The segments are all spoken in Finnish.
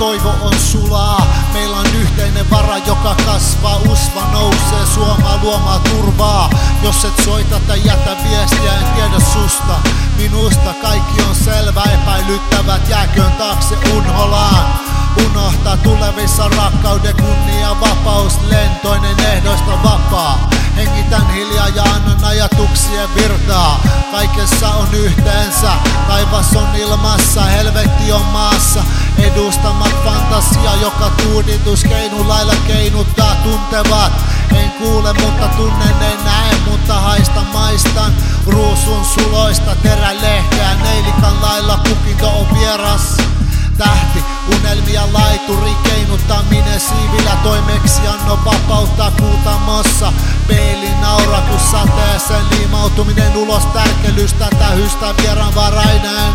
toivo on sulaa. Meillä on yhteinen vara, joka kasvaa. Usva nousee Suomaa luomaan turvaa. Jos et soita tai jätä viestiä, en tiedä susta. Minusta kaikki on selvä, epäilyttävät jääköön taakse unholaan. Unohtaa tulevissa rakkauden, kunnia, vapaus, lentoinen ehdoista vapaa. Hengitän hiljaa ja annan ajatuksien virtaa. Kaikessa on yhteensä, taivas on ilmassa, helvetti on maassa. Edustamat fantasia, joka tuuditus keinulailla keinuttaa. Tuntevat, en kuule mutta tunnen, en näe mutta haistan, maistan. Ruusun suloista terälehteä, neilikan lailla kukinto on vieras. Tähti, unelmia, laituri, keinuttaminen, siivillä toimeksianno vapauttaa kuutamossa. Peili nauraa kun sateeseen liimautuminen ulos tärkelystä, tähystä vieraanvarainen.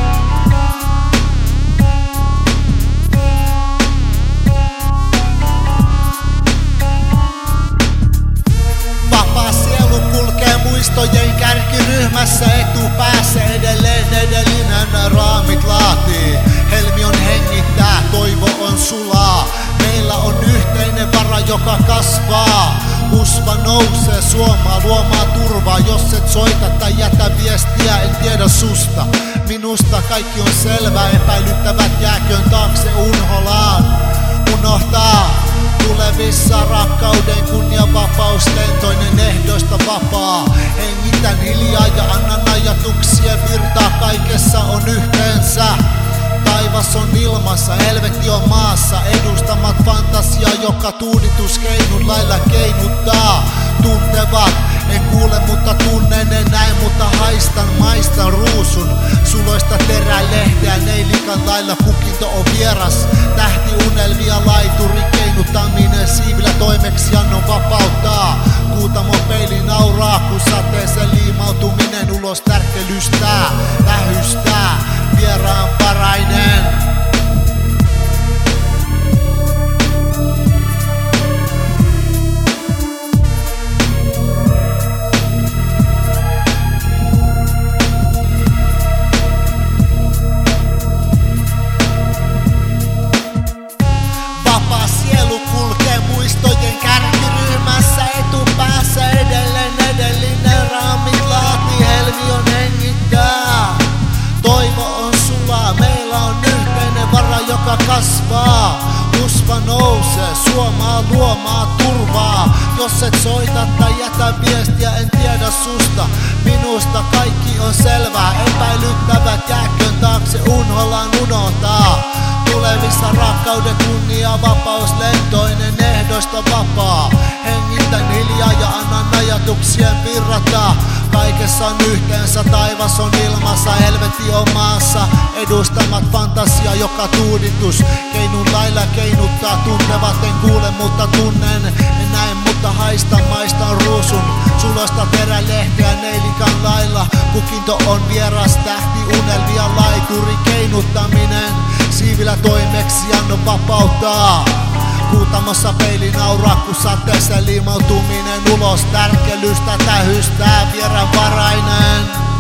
Vapaa sielu kulkee muistojen kärkiryhmässä, etupäässä edelleen edellinen raamit laatii. Helmi on hengittää, toivo on sulaa. Meillä on yhteinen vara, joka kasvaa. Usva nousee Suomaa luomaan turvaa. Jos et soita tai jätä viestiä, en tiedä susta. Minusta kaikki on selvä, epäilyttävät jääköön taakse unholaan. Unohtaa tulevissa rakkauden, kunnia, vapaus, lentoinen ehdoista vapaa. Hengitän hiljaa ja annan ajatuksien virtaa. Kaikessa on yhteensä. Taivas on ilmassa, helvetti on maassa. Edustamat fantasia, joka tuuditus keinun lailla keinuttaa. Tuntevat, en kuule mutta tunnen, en näe mutta haistan, maistan ruusun. Suloista terälehteä, neilikan lailla kukinto on vieras. Tähti, unelmia, laituri, keinuttaminen, siivillä toimeksiannon vapauttaa. Kuutamo peili nauraa, kun sateeseen liimautuminen ulos tärkelystää, tähystää, vieraanvarainen. Vapaa sielu kulkee muistojen kärkiryhmässä, etupäässä edelleen edellinen raamit laatii. Helmi on hengittää, toivo on sulaa. Meillä on yhteinen vara, joka kasvaa. Usva nousee Suomaa luomaan turvaa. Jos et soita tai jätä viestiä, en tiedä susta. Minusta kaikki on selvää, epäilyttävät jääköön taakse unholaan, unohtaa. Tulevissa rakkauden, kunnia, vapaus, lentoinen ehdoista vapaa. Hengitän hiljaa ja annan ajatuksien virrata. Kaikessa on yhteensä, taivas on ilmassa, helvetti on maassa. Edustamat fantasia, joka tuuditus keinun lailla keinuttaa. Tuntevat, en kuule mutta tunnen, en näe mutta haistan, maistan ruusun. Suloista terälehteä, neilikan lailla kukinto on vieras. Tähti, unelmia, laituri, keinuttaminen, siivillä toimeksiannon vapauttaa. Kuutamossa peili nauraa, kun sateeseen liimautuminen ulos tärkelystä, tähystää, vieraanvarainen.